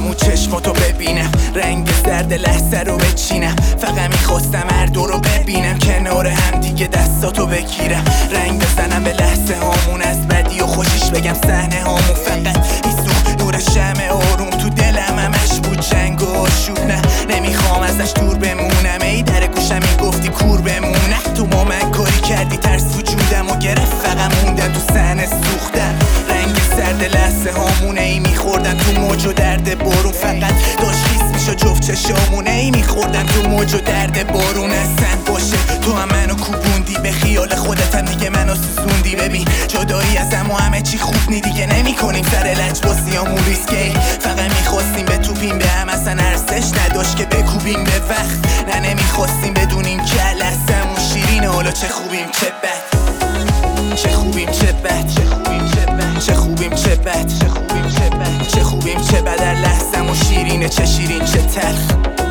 همون چشماتو ببینم، رنگ زرد لحظه رو بچینم. فقط میخواستم هر دو رو ببینم، کنار هم دیگه دستاتو بگیرم. رنگ بزنم به لحظه هامون، از بدی و خوشیش بگم صحنه هامون. فقط میسوخت نور شمع آروم تو دلم، همش بود جنگ و آشوب. نه نمیخوام ازش دور بمونم، ای در گوشم میگفتی کور بمونه. تو با من کاری کردی ترس وجودم و گرفت، فقط موندن تو صحنه سوختن. رنگ سرد لحظه هامونه، ای میخوردن تو موج و درد بارون. فقط داشت خیس میشد جفت چشامونه، ای میخوردن تو موج و درد بارون. اصلا باشه تو هم منو کوبوندی، به خیال خودتم دیگه منو سوزوندی. ببین جدایی ازم و همه چی خوب نی دیگه، نمی کنیم سر لجبازیامون ریسکی. فقط میخواستیم به توپیم به هم، اصلا ارزش نداشت که بکوبیم به وقت. نه نمیخواستیم بدونیم که لحظمون شیرینه، حالا چه خوبیم چه بد، چه خوبیم چه بد، چه خوبیم چه بد، چه خوبیم چه بد، چه خوبیم چه بد، چه خوبیم چه بد. در لحظمون شیرینه، چه شیرین چه تلخ.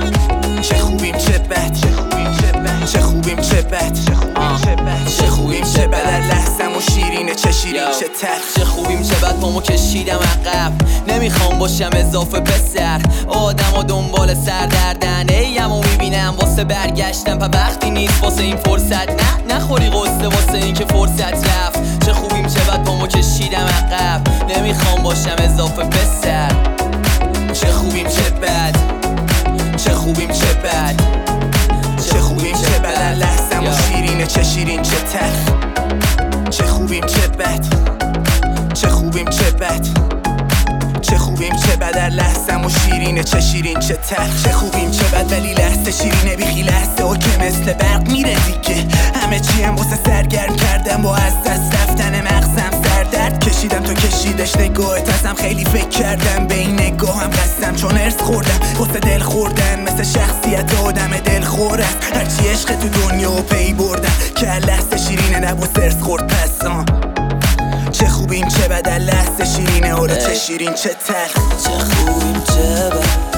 چه خوبیم چه بد، چه خوبیم چه بد، چه خوبیم چه بد، چه خوبیم چه بد، چه خوبیم چه بد. در لحظمون شیرینه، چه شیرین چه تلخ. چه خوبیم چه بد، پامو کشیدم عقب. نمیخوام باشم اضافه به سر، آدم و دنبال سردردن. ایمو میبینم واسه برگشتم، پا وقتی نیست واسه این فرصت. نه نخوری قصه واسه این که فرصت رفت. چه خوبیم چه بد، پامو کشیدم عقب. نمیخوام باشم اضافه به سر. چه خوبیم چه بد، چه خوبیم چه بد، چه خوبیم چه بد. در لحظمون شیرینه، چه شیرین چه تلخ. چه خوبیم چه بد، چه خوبیم چه بد، چه خوبیم چه بد. در لحظمون شیرینه، چه شیرین چه تلخ. چه خوبیم چه بد ولی لحظه شیرینه، بیخی لحظه و که مثل برق میره دیگه. همه چی هم واسه سرگرم کردم، با از دست رفتن مغزم سردرد کشیدم تا کشیدش. نگاهت ازم خیلی فکر کردم، به این نگاهم قسم چون ارس خوردم. واسه دل خوردن مثل شخصیت آدم دل خور است، هرچی عشق تو دنیا و پی بردن که لحظه شیرینه نبو سرس خورد پسان. چه خوبیم چه بد، لحظه شیرینه، حالا چه شیرین چه تلخ. چه خوبیم چه بد،